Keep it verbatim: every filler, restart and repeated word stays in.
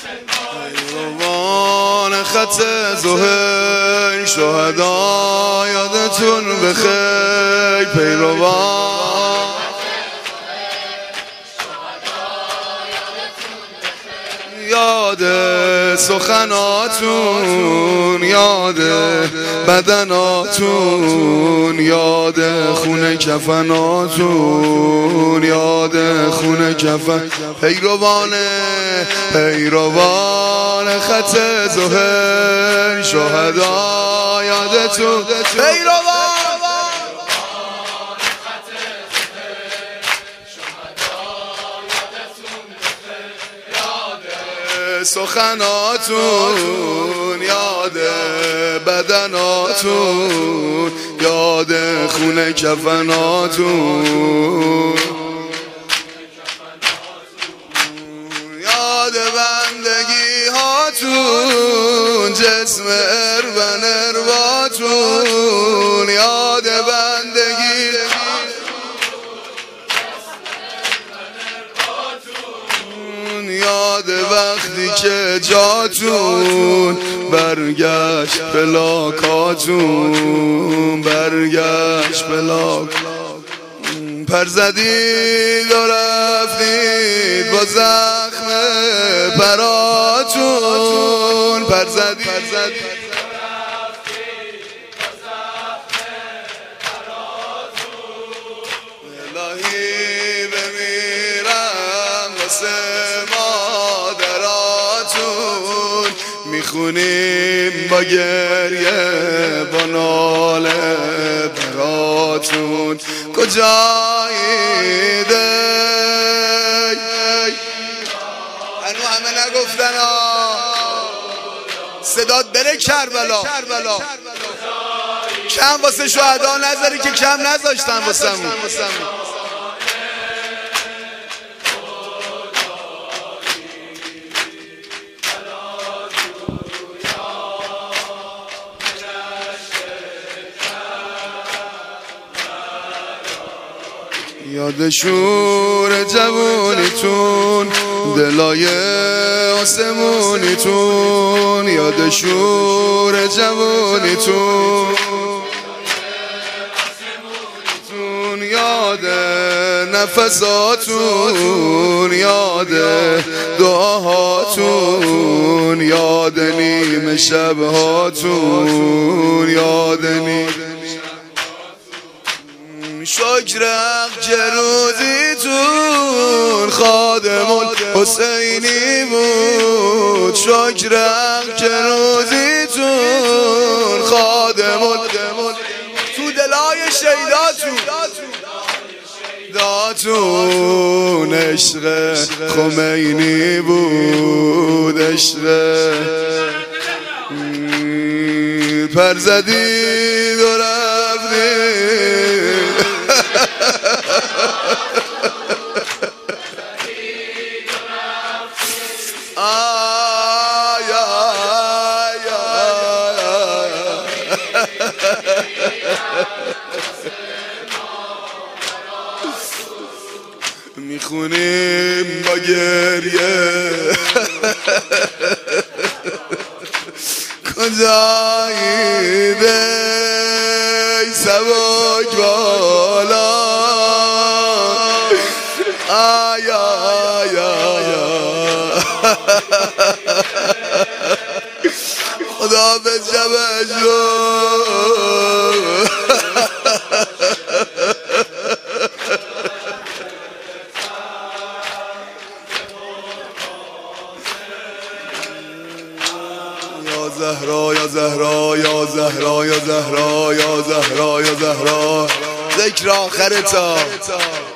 پیروان خط زهیر شهدا یادتون بخیر. پیروان یاد سخناتون، یاد بدناتون، یاد خون کفناتون، یاد خون کفن. پیروان پیروان خط زهیر شهدا یادتون. پیروان سخناتون، یاد بدناتون، یاد خون کفناتون، یاد بندگی هاتون، جسم ارون ارواتون، یاد بندگی یاد وقتی که جاتون برگشت پلاکاتون، برگشت پلاک. پر زدید و رفتید با زخم پراتون، پر زدید الهی بمیرم واسه مادراتون، میخونیم با گریه با ناله براتون. کجایید هنو همه نگفتن ها صدات بره کربلا. کم واسه شهدا نذاری که کم نذاشتن واسمون. یاد شور جوانیتون، دلای آسمونیتون، یاد شور جوانیتون، یاد نفساتون، یاد دعاهاتون، یاد نیمه شبهاتون، یاد نیمه شکرق جروزیتون خادم الحسینی بود. شکرق جروزیتون خادم تو دلای شیداتون داتون. عشق خمینی بود، عشق پر زدید و رفتید. میخونیم با گریه کجایید ای سبک بالا. آی آی آی خدا به جبش رو زهرا یا زهرا یا زهرا یا زهرا یا زهرا یا زهرا. ذکر آخرتا